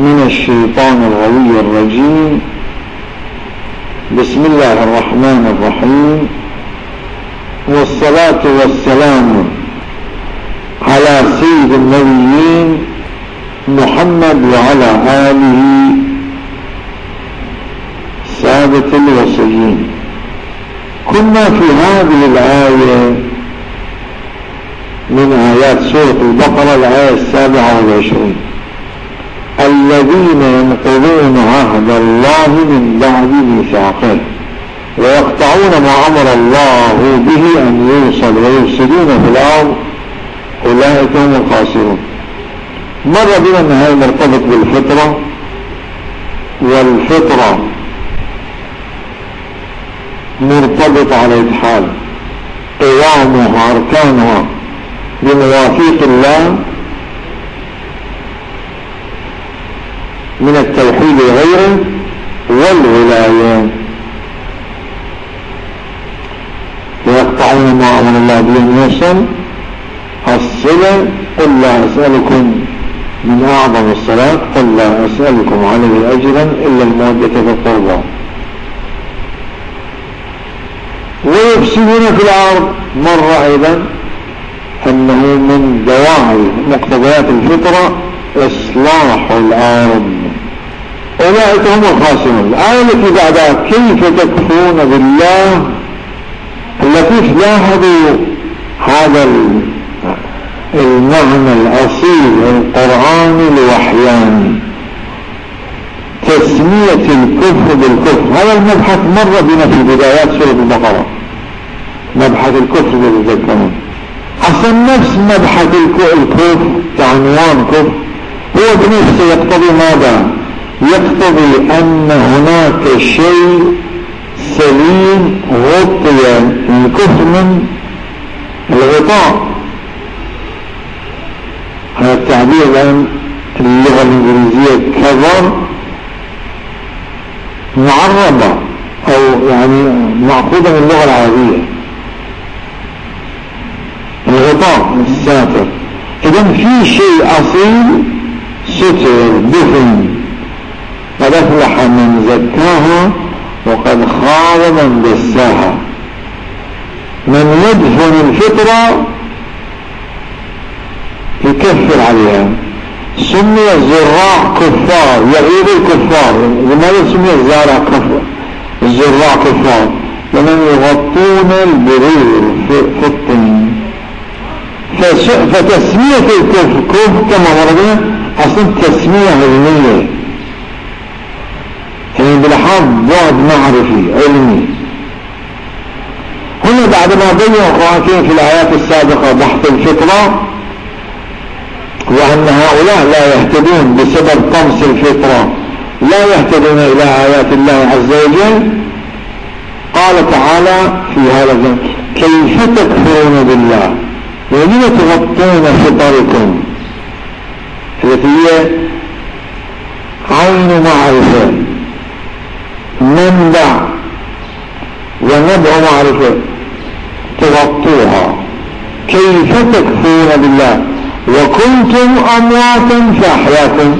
من الشيطان الغوي الرجيم. بسم الله الرحمن الرحيم، والصلاة والسلام على سيد النبيين محمد وعلى آله سادة الوصيين. كنا في هذه الآية من آيات سورة البقرة، الآية 27: الذين ينقضون عهد الله من بعد ميثاقه ويقطعون ما أمر الله به أن يوصل ويفسدون في الأرض أولئك هم الخاسرون. مر بنا أن هذا مرتبط بالفطرة، والفطرة مرتبط على الحال قوامها أركانها بمواثيق الله من التوحيد وغيره والولايات. ويقطعون ما أمر الله به أن يوصل الصلة. قل لا أسألكم من أعظم الصلاة، قل لا أسألكم عليه أجرا إلا المودة في القربى. ويفسدون في الأرض، مر أيضا أنه من دواعي مقتضيات الفطرة إصلاح الأرض، أولئك هم الخاسرون. الآية التي بعدها: كيف تكفرون بالله. التي لاحظوا هذا المعنى الأصيل القرآني لوحيان، تسمية الكفر بالكفر. هذا المبحث مر بنا في بدايات سورة البقرة، مبحث الكفر بالذكرون. أصلا نفس مبحث الكفر كعنوان كفر هو بنفسه يقتضي ماذا؟ يقتضي أن هناك شيء سليم غطي الكفر من الغطاء. هذا التعبير الآن اللغة الإنجليزية cover معربة أو يعني مأخوذة من اللغة العربية، الغطاء الساتر. إذن في شيء أصيل ستر دفن. قد أفلح من زكاها وقد خاب من دساها. من يدفن الفطرة يكفر عليها. سمي الزراع كفار، يغيظ الكفار. لماذا سمي الزارع كفار؟ الزراع كفار لمن يغطون البذور في الطين. فتسمية الكفر كفر كما مرضنا أصلا تسمية علمية، يعني بالحظ بعد معرفي علمي. هنا بعدما بين القرآن في الآيات السابقة بحث الفطرة وأن هؤلاء لا يهتدون بسبب طمس الفطرة، لا يهتدون إلى آيات الله عز وجل. قال تعالى في هذا الجانب: كيف تكفرون بالله ولم تغطون فطركم، التي هي عين معرفة، منبع ونبع معرفة، تغطوها. كيف تكفرون بالله وكنتم أمواتا فأحياكم.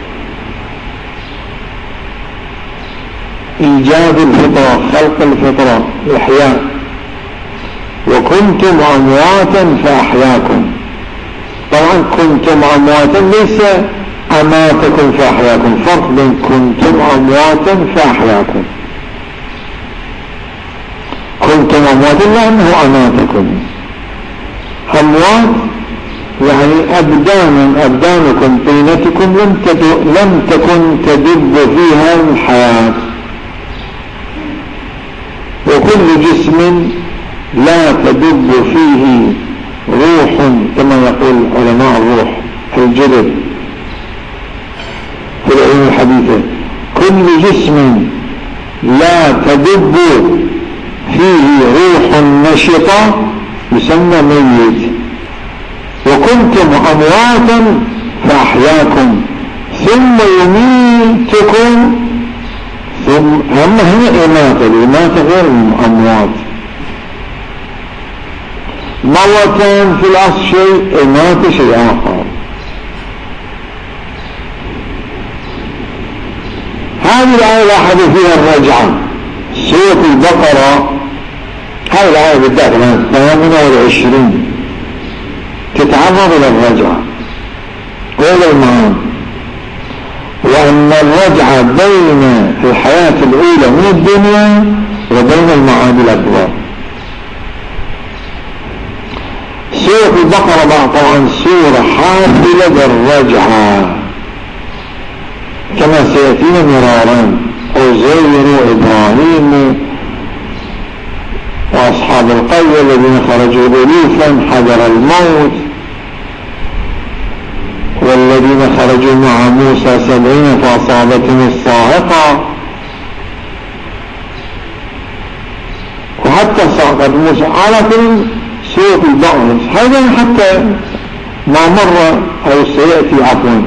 إيجاد الفطرة، خلق الفطرة، إحياء. وكنتم أمواتا فأحياكم. طبعا كنتم أمواتا ليس أماتكم فأحياكم، فرق بين كنتم أمواتا فأحياكم. كنتم أمواتا لأنه أماتكم. أموات يعني أبدانكم طينتكم لم تكن تدب فيها الحياة. وكل جسم لا تدب فيه روح، كما يقول علماء الروح الجدد في العلوم الحديثة، كل جسم لا تدب فيه روح نشطة يسمى ميت. وكنتم أمواتا فأحياكم ثم يميتكم. ثم هي إماتة، الإماتة غير الأموات. موتان في الأصل شيء، إماتة شيء آخر. هذه الآية لاحظ فيها الرجعة. سورة البقرة هذه الآية بالذات 28 تتعرض إلى الرجعة وإلى المعاد، وأن الرجعة بين الحياة الأولى من الدنيا وبين المعاد الأكبر. سورة البقرة طبعا سورة حافلة بالرجعة كما سيأتينا مرارا. عزير وإبراهيم وأصحاب القرية الذين خرجوا ألوفا حذر الموت، والذين خرجوا مع موسى 70 فأصابتهم الصاعقة، وحتى سقط موسى على كل سورة البقرة. هذا حتى ما مر أو سيأتي عفوا.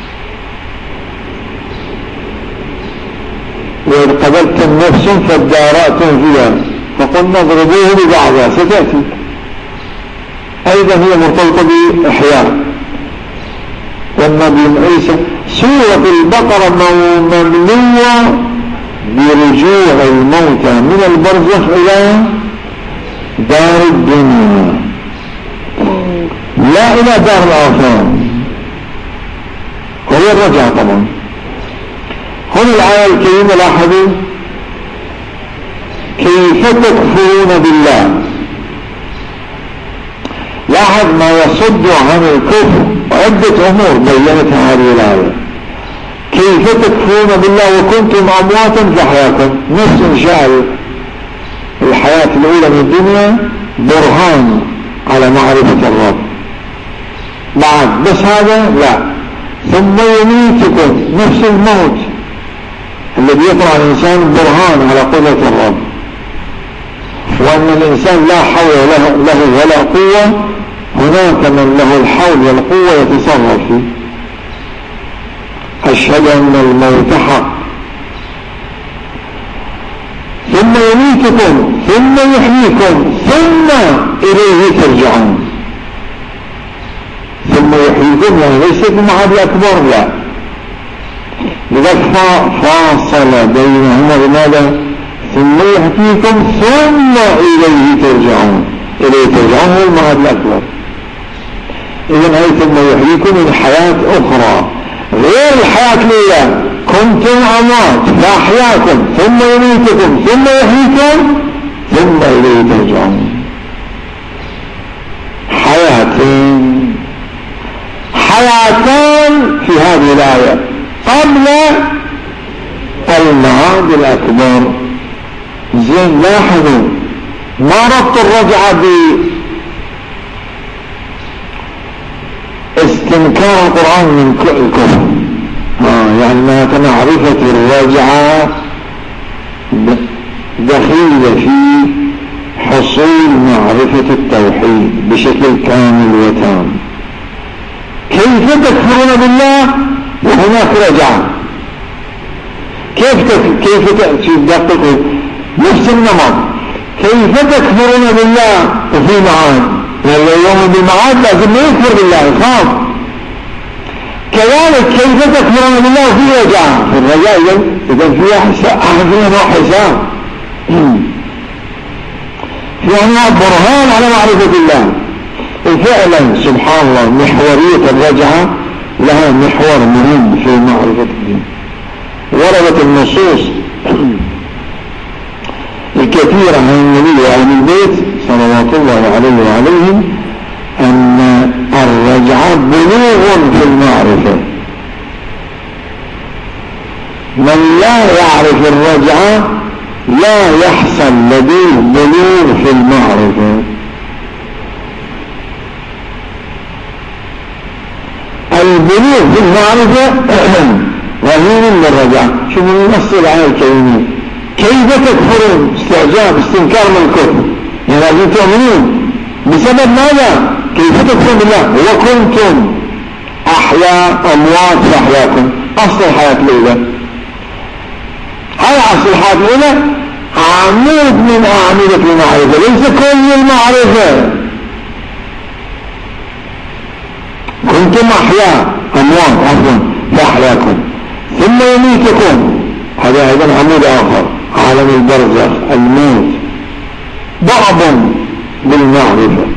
وإذ قبلتم نفس فادارأتم فيها فقلنا اضربوه ببعضها ستأتي أيضا هي مرتبطة بإحياء والنبي عيسى. سورة البقرة مملوءة برجوع الموتى من البرزخ إلى دار الدنيا لا إلى دار الآخرة، وهي الرجعة طبعا. هنا الآية الكريمة لاحظوا كيف تكفرون بالله. لاحظ ما يصد عن الكفر عدة أمور بينتها هذه الآية. كيف تكفرون بالله وكنتم أمواتا فأحياكم. نفس إنشاء الحياة الأولى من الدنيا برهان على معرفة الرب. بعد بس هذا لا. ثم يميتكم نفس الموت الذي يطلع الإنسان برهان على قدرة الرب، وأن الإنسان لا حول له ولا قوة. هناك من له الحول والقوة يتصرف فيه. أشهد أن الموت حق. ثم يميتكم ثم يحييكم ثم إليه ترجعون. ثم يحييكم يعني ليس بمعاد الأكبر لا، لذلك فاصل بينهما بماذا؟ ثم يحييكم ثم إليه ترجعون. إليه ترجعون هو المعاد الأكبر. إذن هي ثم يحييكم من حياة أخرى غير الحياة الأولى. كنتم أموات فأحياكم ثم يميتكم ثم يحييكم ثم إليه ترجعون. حياتان في هذه الآية قبل المعاد الأكبر. زين لاحظوا ما ربط الرجعة باستنكار القرآن من الكفر. يعني ما معرفة الرجعة دخيلة في حصول معرفة التوحيد بشكل كامل وتام. كيف تكفرون بالله وهناك رجعة؟ كيف تدققوا نفس النمط. كيف تكفرون بالله وفي معاد؟ يعني يوم بمعاد لازم يكفر بالله يخاف. كذلك كيف تكفرون بالله وفي رجعة؟ في الرجاء إذا فيها حساب فيها برهان على معرفة الله. وفعلا سبحان الله محورية الرجعة لها محور مهم في معرفة الدين. وردت النصوص الكثيرة عن النبي وعن البيت صلوات الله عليه وعليهم أن الرجعة بلوغ في المعرفة. من لا يعرف الرجعة لا يحصل لديه بلوغ في المعرفة. البلوغ في المعرفة رهين للرجعة. شوفوا نص الآية الكريمة كيف تكفرون استعجاب استنكار من الكفر. يعني لازم تؤمنون بسبب ماذا؟ كيف تكفرون بالله وكنتم أحياء أموات فأحياكم. أصل الحياة الأولى هاي أصل الحياة الأولى عمود من أعمدة المعرفة ليس كل المعرفة. كنتم أحياء أموات عفوا فأحياكم ثم يميتكم هذا أيضا عمود آخر، عالم البرزخ، الموت، بعض بالمعرفة.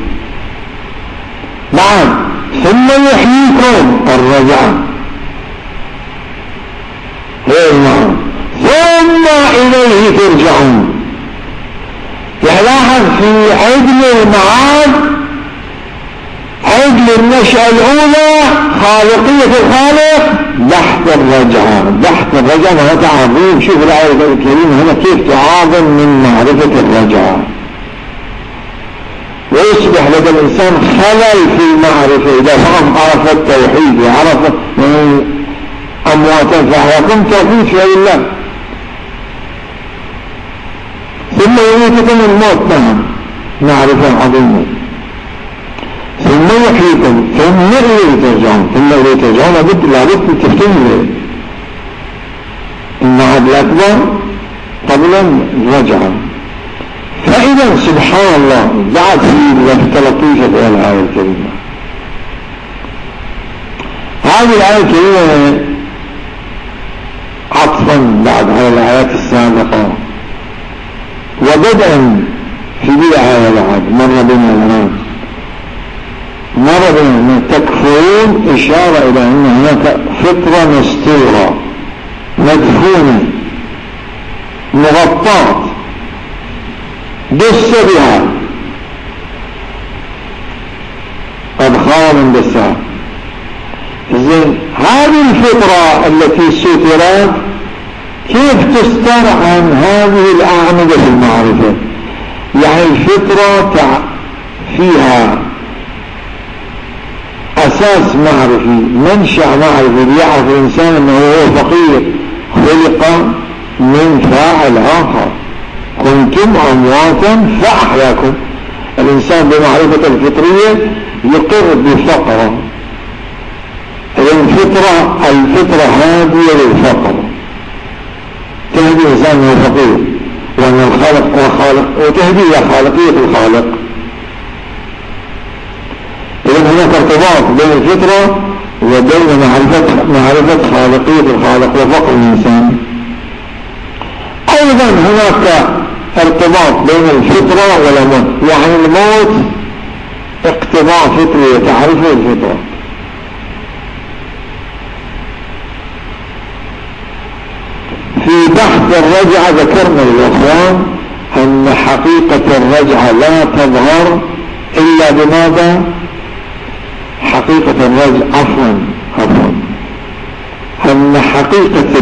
نعم. ثم يحييكم الرجعة، نعم. ثم إليه ترجعون. يلاحظ في عدل المعاد، عدل النشأة الأولى، خالقية الخالق، بحث الرجعة. بحث الرجعة هذا تعظيم. شوف الآية الكريمة هنا كيف تعاظم من معرفة الرجعة، ويصبح لدى الإنسان خلل في المعرفة. إذا فهم عرف التوحيد وعرف أمواتا فأحياكم توحيد في الله. ثم يميتكم الموت، نعم، معرفة عظيمة. ثم يحييكم ثم إليه ترجعون. ثم إليه ترجعون لابد التفكير إليه. المعاد الأكبر قبل الرجعة. فإذا سبحان الله بعد في لطيفة الآية الكريمة. هذه الآية الكريمة عطفا بعد على الآيات السابقة، وبدءا في بداية بعد مر بنا الآن، مر بنا تكفرون، إشارة إلى أن هناك فطرة مستورة مدفونة مغطاة دس بها أدخال من دسها. زين، هذه الفطرة التي سترت كيف تستر عن هذه الأعمدة في المعرفة؟ يعني الفطرة فيها أساس معرفي، منشأ معرفي، ليعرف الإنسان أنه هو فقير، خلق من فاعل آخر، كنتم أمواتا فأحياكم. الإنسان بمعرفة الفطرية يقر بفقره. الفطرة هادية للفقر، تهدي الإنسان من الفقير وأن الخالق هو خالق، وتهدي إلى خالقية الخالق. إذن هناك ارتباط بين الفطرة وبين معرفة خالقية الخالق وفقر الإنسان. أيضا هناك ارتباط بين الفطرة والموت، يعني الموت اقتضاء فطري يتعرفه الفطرة. في بحث الرجعة ذكرنا للأخوان أن حقيقة الرجعة لا تظهر إلا بماذا؟ حقيقة الرجعة أن حقيقة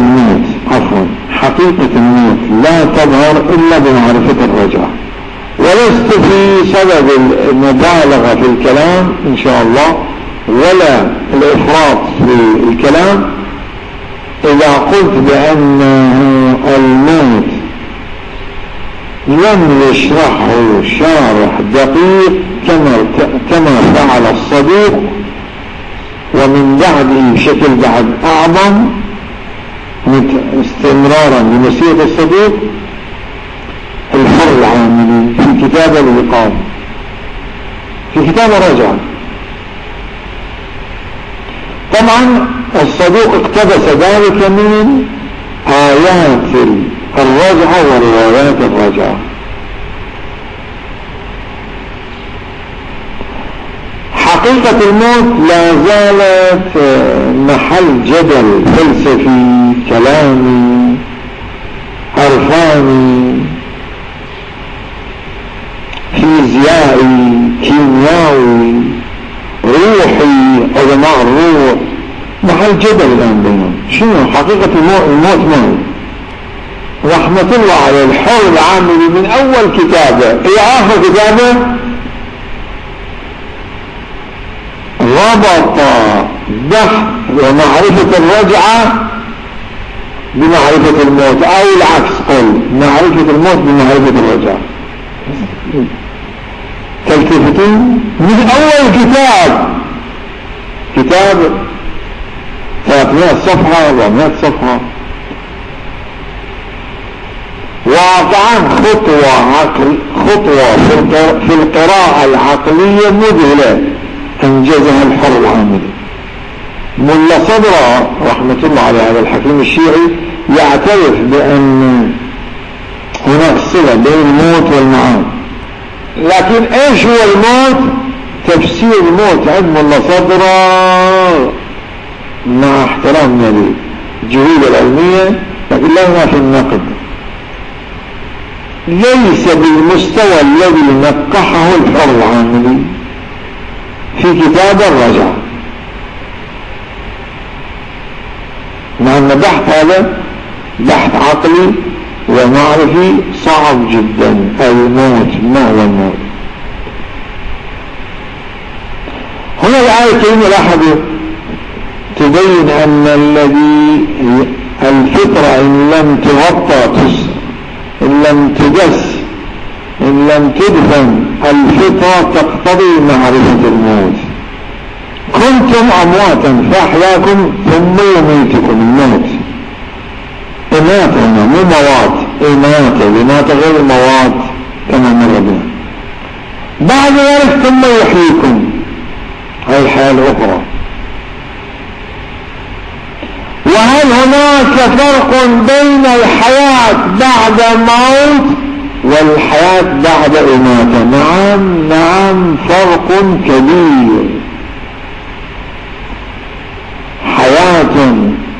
الموت لا تظهر إلا بمعرفة الرجعة. ولست في سبب المبالغة في الكلام إن شاء الله ولا الإفراط في الكلام إذا قلت بأن الموت لم يشرحه شارح دقيق كما فعل الصديق، ومن بعده بشكل بعد أعظم استمرارا لمسيرة الصديق الحر العاملي في كتاب الوقام، في كتاب الرجعة. طبعا الصدوق اقتبس ذلك من آيات الرجعة وروايات الرجعة. حقيقة الموت لا زالت محل جدل فلسفي، كلامي، عرفاني، فيزيائي، كيميائي، روحي، علماء الروح، محل جدل الآن بينهم. شنو حقيقة الموت؟ ما رحمة الله على الحر العاملي من أول كتابه إلى آخر كتابه ربط بحث ومعرفة الرجعة بمعرفة الموت، أو العكس، قل معرفة الموت بمعرفة الرجعة. تلتفتون من أول كتاب 300 صفحة 400 صفحة، واقعا خطوة في القراءة العقلية مذهلة انجزها الحر العاملي. ملا صدرة رحمة الله عليه هذا الحكيم الشيعي يعترف بأن هناك صلة بين الموت والمعاد. لكن ايش هو الموت؟ تفسير الموت عند ملا صدرا مع احترامنا للجهود العلمية، لكن لا ينافي النقد، ليس بالمستوى الذي نقحه الحر العاملي في كتاب الرجعة، مع أن بحث هذا بحث عقلي ومعرفي صعب جدا. الموت ما هو الموت؟ هنا الآية الكريمة لاحظوا تبين أن الذي الفطرة إن لم تغطى إن لم تجس إن لم تدفن الفطرة تقتضي معرفة الموت. كنتم أمواتا فأحياكم ثم يميتكم. الموت إماتة مو موات، إماتة غير موات كما مر بنا. بعد ذلك ثم يحييكم، هذه الحياة الأخرى. وهل هناك فرق بين الحياة بعد موت والحياة بعد إماتة؟ نعم فرق كبير. حياة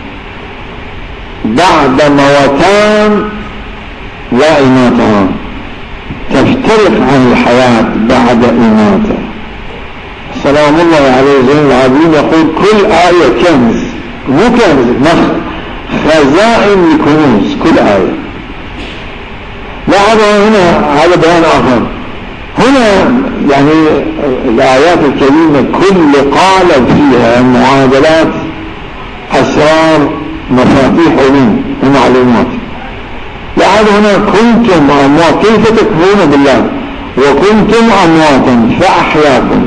بعد موتان وإماتان تفترق عن الحياة بعد إماتة. سلام الله عليه زين العابدين يقول كل آية كنز، مو كنز، خزائن الكنوز كل آية. لاحظوا هنا هذا بيان آخر. هنا يعني الآيات الكريمة كل قالب فيها معادلات، أسرار، مفاتيح علم ومعلومات. لاحظوا هنا كنتم أموات، كيف تكفرون بالله وكنتم أمواتا فأحياكم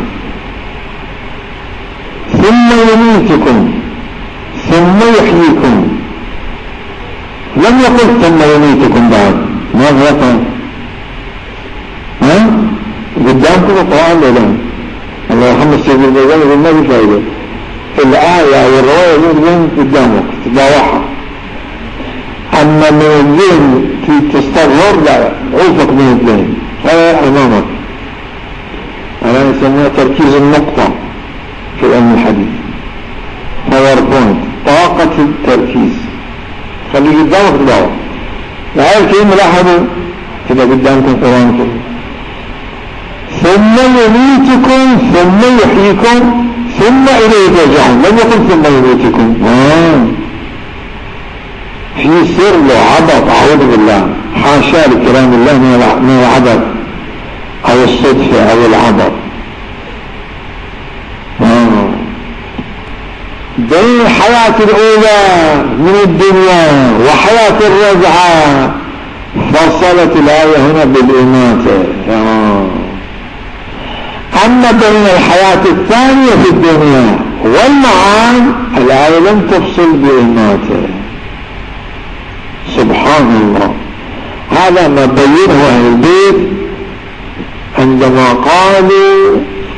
ثم يميتكم ثم يحييكم. لم يقل ثم يميتكم بعد، ماذا يقول؟ قدامكم القرآن ولا الله يرحمه السيد البيضاني يقول ما في فائدة، الآية والرواية يقولون قدامك تتباوحها، أما من الذهن تستظهر لا، عوفك من الذهن، هذا أمامك. أنا يسمونها تركيز النقطة في علم الحديث، باوربوينت، طاقة التركيز، خلي قدامك تتباوح. الآية الكريمة لاحظوا تبقى قدامكم قرآنكم ثم يميتكم ثم يحييكم ثم إليه ترجعون. لم يقل ثم يميتكم، في سر له عبط، أعوذ بالله، حاشا لكلام الله من العبط أو الصدفة أو العبط. بين الحياة الأولى من الدنيا وحياة الرجعة فصلت الآية هنا بالإماتة. أما بين الحياة الثانية في الدنيا والمعاد الآية لم تفصل بإماتة. سبحان الله. هذا ما بينه أهل البيت عندما قالوا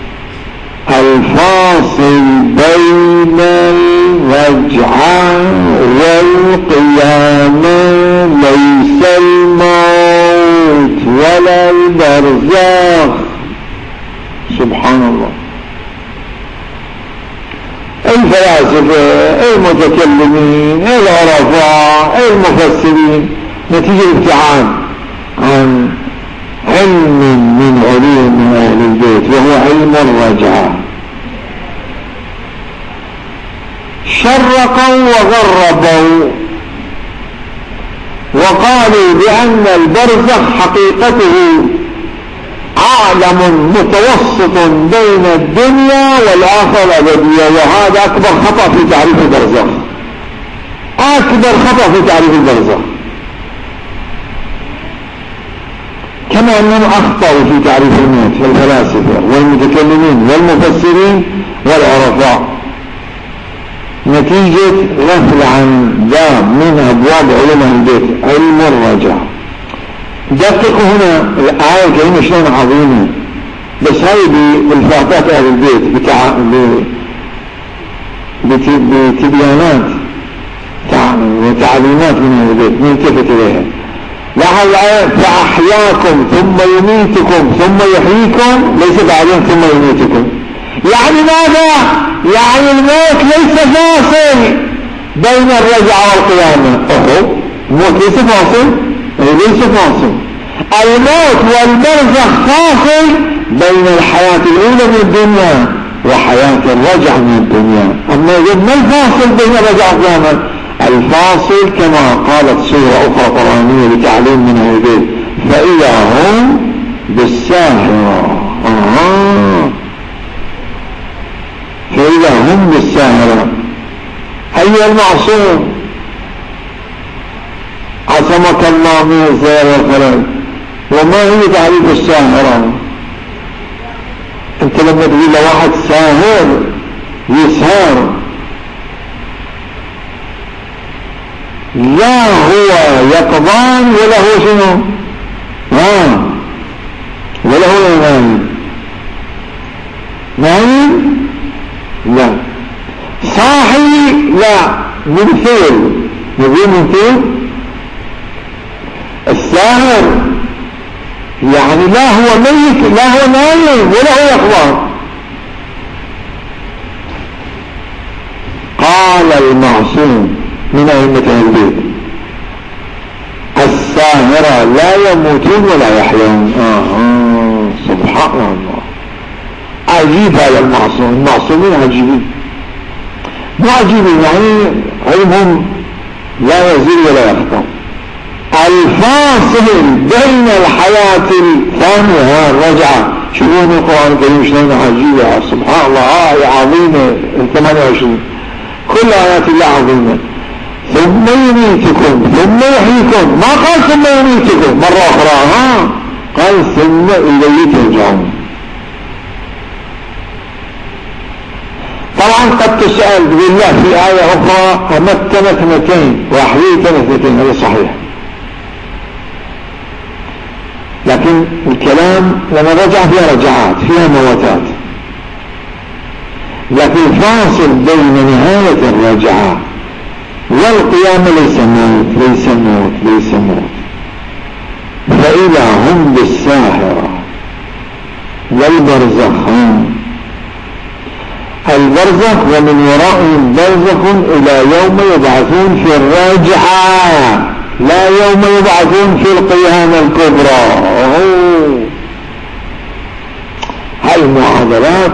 الفاصل بين الرجعة والقيامة ليس الموت ولا البرزخ. سبحان الله. الفلاسفة، المتكلمين، العرفاء، المفسرين نتيجة الابتعاد عن علم من علوم أهل البيت وهو علم الرجعة شرقوا وغربوا وقالوا بأن البرزخ حقيقته عالم متوسط بين الدنيا والآخرة الأبدية، وهذا أكبر خطأ في تعريف البرزخ، أكبر خطأ في تعريف البرزخ، كما أنهم أخطأوا في تعريف الموت الفلاسفة والمتكلمين والمفسرين والعرفاء نتيجة غفل عن باب من أبواب علم البيت، علم الرجعة. دققوا هنا الآية الكريمة شلون عظيمة، بس هاي بالفاتات أهل البيت بتبيانات وتعليمات من البيت نلتفت إليها. لاحظ الآية فأحياكم ثم يميتكم ثم يحييكم، ليس بعدين ثم يميتكم. يعني ماذا؟ يعني الموت ليس فاصل بين الرجعة والقيامة. الموت ليس فاصل، ليس فاصل. الموت والبرزخ فاصل بين الحياة الأولى من الدنيا وحياة الرجعة من الدنيا. أما ما الفاصل بين الرجعة والقيامة؟ الفاصل كما قالت سورة أخرى قرآنية لتعليم من البيت فإذا هم بالساهرة. فإذا هم بالساهرة. أي المعصوم عصمك الله من الزير والخلل. وما هي تعريف الساهرة؟ انت لما تقول لواحد ساهر يسهر، لا هو يقظان ولا هو شنو؟ ولا هو نايم. نايم؟ لا. صاحي؟ لا. مثير. نقول مثير. الساهر يعني لا هو ميت لا هو نايم ولا هو يقظان. قال المعصوم من أئمة البيت الساهرة لا يموتون ولا يحيون. سبحان الله. عجيب هذا المعصوم. المعصومين عجيبين. مو عجيبين يعني علمهم لا يزيد ولا يخطأ. الفاصل بين الحياة الثانية الرجعة. شوفون القرآن الكريم شلون عجيبة. سبحان الله. آية عظيمة 28 كل آيات الله عظيمة. ثم يميتكم ثم يحييكم. ما قال ثم يميتكم مرة أخرى، قال ثم إليه ترجعون. طبعا قد تسأل بالله في آية أخرى أمتنا 2 وأحييتنا 2. هذا صحيح، لكن الكلام لما رجع فيها رجعات فيها موتات. لكن الفاصل بين نهاية الرجعة والقيامة ليس موت ليس موت ليس موت. فإذا هم بالساهرة والبرزخان. البرزخ ومن ورائهم برزخ إلى يوم يبعثون في الرجعة، لا يوم يبعثون في القيامة الكبرى. المعادلات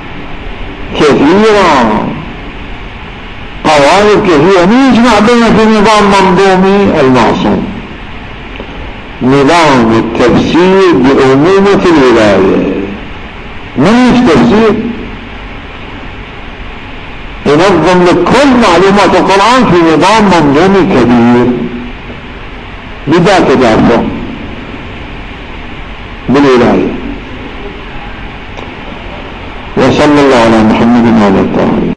كثيرة، قوالب كثيرة. من يجمع بين في نظام منظومي المعصوم نظام التفسير بأمومة الولاية. من التفسير ينظم لك كل معلومات القرآن في نظام منظومي كبير بذات دافع بالولاية. وصلى الله على محمد وعلى آله.